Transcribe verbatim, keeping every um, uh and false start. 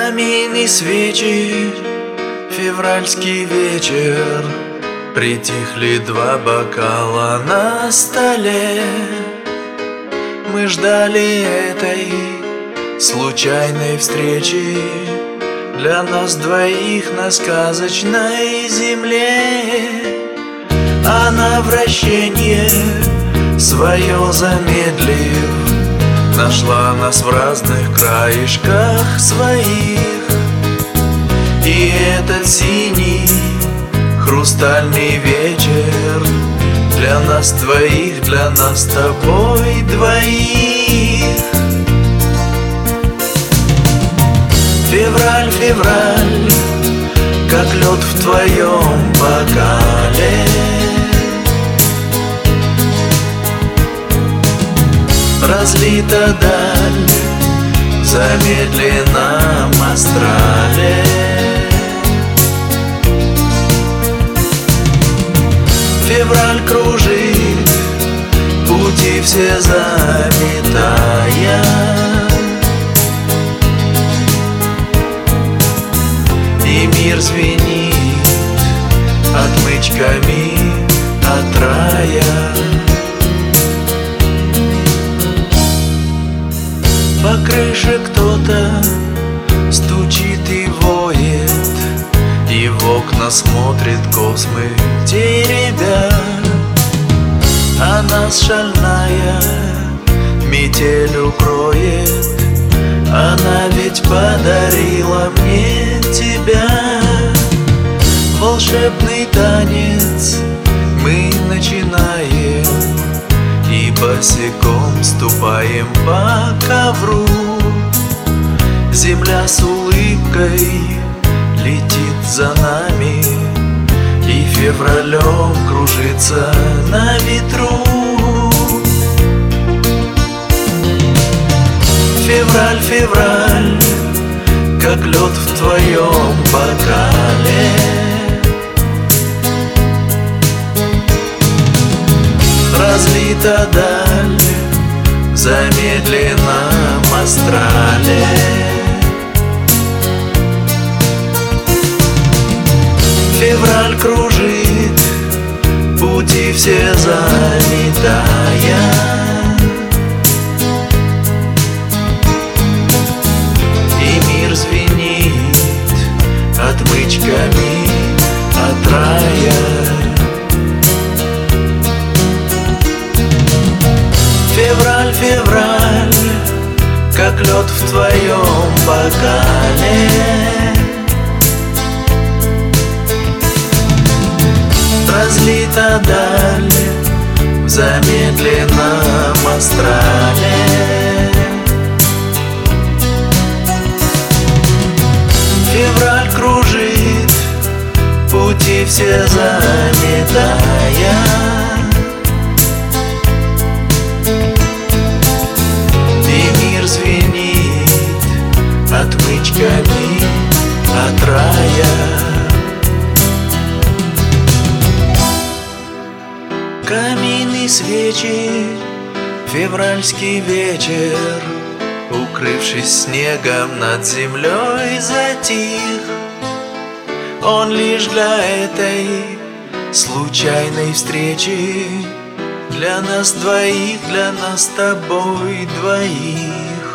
Камин и свечи, февральский вечер, притихли два бокала на столе. Мы ждали этой случайной встречи для нас двоих на сказочной земле. Она вращение свое замедлив нашла нас в разных краешках своих. И этот синий хрустальный вечер для нас двоих, для нас с тобой двоих. Февраль, февраль, как лед в твоем бокале. Разлита даль в замедленном астрале. Февраль кружит, пути все заметая. И мир звенит отмычками от рая. По крыше кто-то стучит и воет, и в окна смотрит космы теребя. А нас шальная метель укроет, она ведь подарила мне тебя. Волшебный танец мы начинаем, и босиком ступаем по ковру. Земля с улыбкой летит за нами, и февралем кружится на ветру. Февраль, февраль, как лед в твоем бокале. Разлита даль в замедленном астрале. Февраль кружит, пути все заметая. И мир звенит отмычками от рая. Февраль, февраль, как лед в твоем бокале. Разлита даль в замедленном астрале. Февраль кружит, пути все заметая. Звенит отмычками от рая. Камин и свечи, февральский вечер, укрывшись снегом над землей, затих. Он лишь для этой случайной встречи, для нас двоих, для нас с тобой двоих.